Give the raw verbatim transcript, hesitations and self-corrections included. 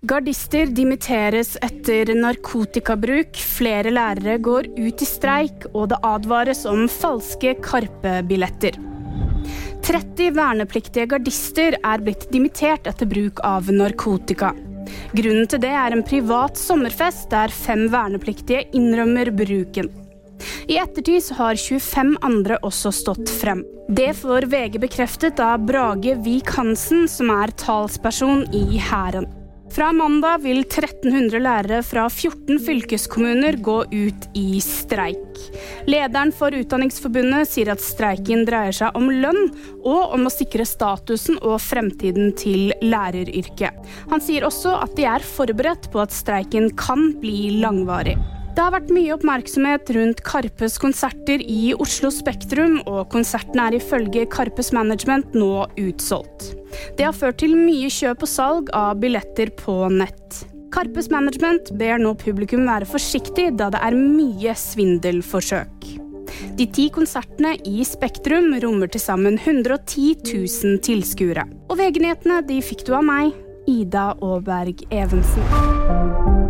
Gardister dimitteres etter narkotikabruk, flere lærere går ut i streik, og det advares om falske Karpe-billetter. tretti vernepliktige gardister er blitt dimittert etter bruk av narkotika. Grunnen til det er en privat sommerfest der fem vernepliktige innrømmer bruken. I ettertid så har tjuefem andre også stått frem. Det får V G bekreftet av Brage Vik Hansen, som er talsperson i hæren. Fra mandag vil tretten hundre lærere fra fjorten fylkeskommuner gå ut i streik. Lederen for Utdanningsforbundet sier at streiken dreier seg om lønn og om å sikre statusen og fremtiden til læreryrket. Han sier også at de er forberedt på at streiken kan bli langvarig. Det har vært mye oppmerksomhet rundt Karpes konserter i Oslo Spektrum, og konsertene er ifølge Karpes management nå utsolgt. Det har ført til mye kjøp og salg av billetter på nett. Karpes management ber nå publikum være forsiktig, da det er mye svindelforsøk. De ti konsertene i Spektrum rommer til sammen hundre og ti tusen tilskuere. Og V G-nyhetene de fikk du av meg, Ida Aaberg Evensen.